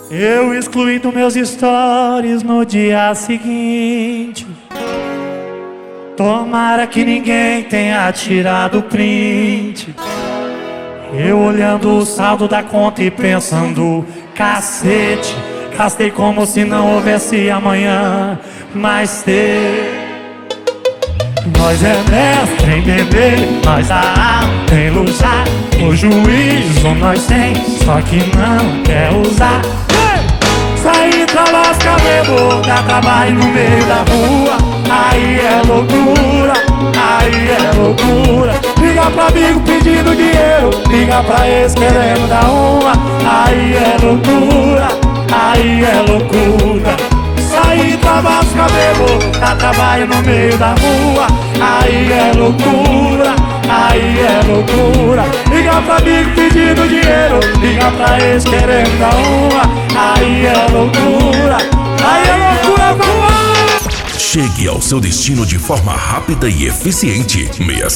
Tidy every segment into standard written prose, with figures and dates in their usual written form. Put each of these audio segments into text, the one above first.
Eu excluí dos meus stories no dia seguinte. Tomara que ninguém tenha tirado print. Eu olhando o saldo da conta e pensando: cacete, gastei como se não houvesse amanhã. Mas nós é mestre em beber, nós a alma em luxar. O juízo nós tem, só que não quer usar. Sair pra lascar, bebo, dar trabalho no meio da rua. Aí é loucura, aí é loucura. Liga pra amigo pedindo dinheiro, liga pra ex querendo dar uma. Aí é loucura, aí é loucura. Sair pra lascar, bebo, dar trabalho no meio da rua. Aí é loucura, aí é loucura. Liga pra amigo pedindo dinheiro, liga pra ex querendo dar uma. Aí é loucura, aí é loucura, vamos! Chegue ao seu destino de forma rápida e eficiente.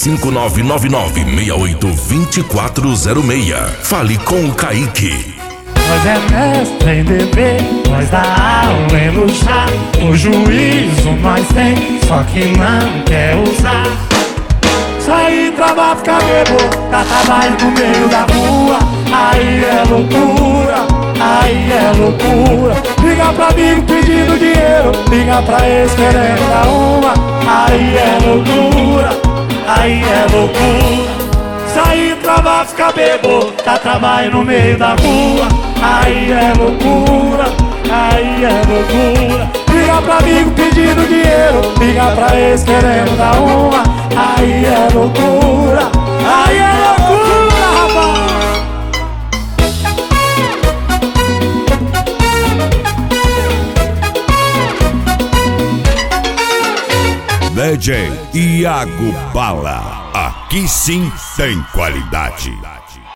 65999682406. Fale com o Kaique. Nós é mestre em beber, nós dá aula em luxar. O juízo nós tem, só que não quer usar. Sair pra bar, ficar bebo, dar trabalho no meio da rua. Aí é loucura, aí é loucura. Liga pra amigo pedindo dinheiro, liga pra ex querendo dar uma. Aí é loucura, aí é loucura. Sair pra bar, ficar bebo, dar trabalho no meio da rua. Aí é loucura, aí é loucura. Liga pra amigo pedindo dinheiro, liga pra ex querendo dar uma. Aí é loucura, aí é loucura, rapaz. DJ Iago Bala, aqui sim tem qualidade.